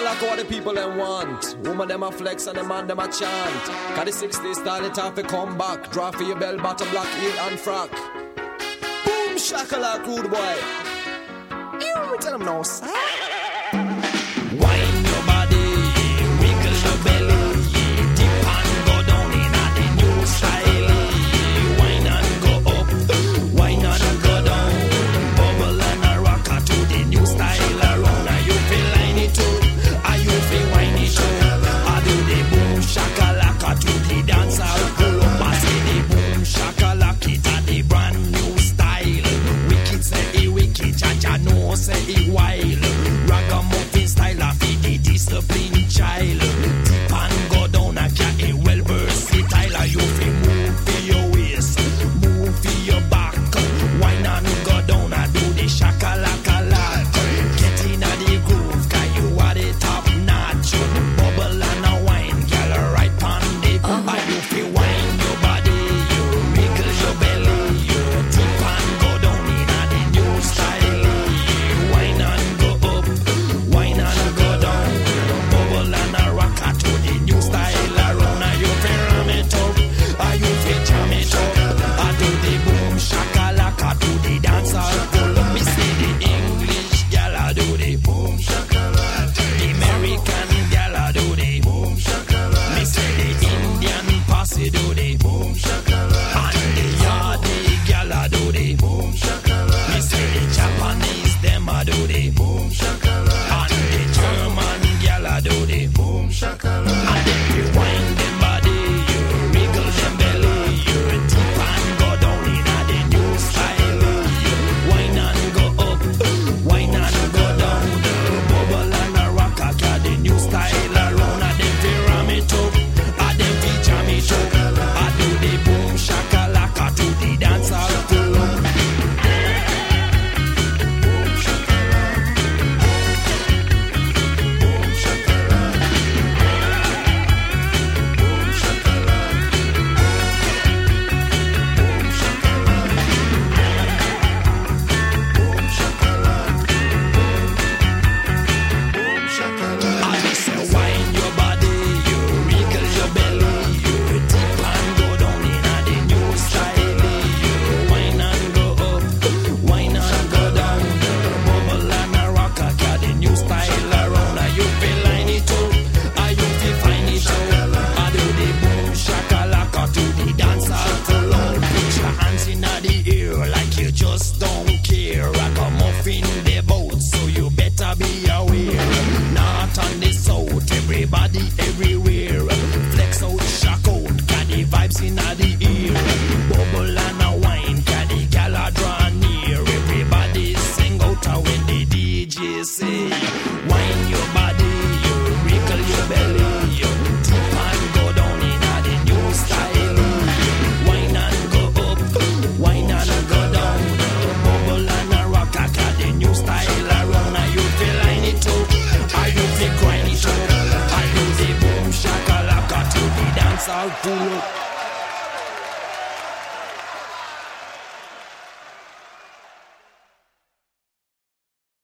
shakalaka what the people them want. Woman them a flex and the man them a chant. Cause the 60s style it have to come back. Draw for your bell bottom, black heel and frock. Boom shakalaka rude boy. You tell them no sir. Wine your body, wiggle your belly, dip and go down in a the new style. Wine and go up, wine and go down, bubble and a rocker to the new style around. Are you feel line it up? Are you feel wine it up? I do the boom shakalaka to the dance hall pull up. I say the boom shakalaka it a the brand new style. Wicked say it wicked, cha-cha no say it wild. Ragamuffin style of the disciplined child. Deep and go down a cat a well versatile. You feel move for your waist, move for your back. Wine and go down and do the shakalaka like. Get in a the groove, cause you are the top notch. Bubble and a wine, girl right on the and you feel wine your body, you wiggle your belly, you deep and go down in a the new style. Wine and go up, wine and go down, bubble and a rocker to the new style around. Are you feel ram it up? Are you feel jam it up? I do the boom shakalaka to the dance hall pull up. Me say the English gal I do the boom shakalaka. The American gal I do the boom shakalaka. Me say the Indian posse do the boom shakalaka. And the Yardi gal I do the boom shakalaka. Me say the Japanese them I do the boom shakalaka. And the German gal I do the boom shakalaka. And if you wind them body, you wiggle them belly, you deep and go down in a the new style. You wine and go up, wine and go down, bubble and a rocker, cause the new style around. And them fi ram it up, and them fi jam it up. I do the boom shakalaka to the dance hall pull up. Boom shakalaka, boom shakalaka, boom shakalaka, boom shakalaka, boom shakalaka. I say wine your body, you wiggle your belly, you dip and go down in a the new style. You wine and go up, wine and go down, bubble and a rocker, cause the new style around. Are you feel line it up? Are you feel fine it up? I do the boom shakalaka to the dance hall full on. Put your hands in the air like you just don't care. Ragamuffin the boat, so you better be aware. North and the south, everybody everywhere. Flex out, shock out, got the vibes in the ear. Bubble and a wine, got the gal a draw near. Everybody sing out when the DJ say, wine your body, you wiggle your belly, you deep and go down in a the new style. Wine and go up, wine and go down, bubble and a rocker, got the new style around. Are you feel line it up? Are you feel grind it up? I do the boom shakalaka to the dance hall pull up.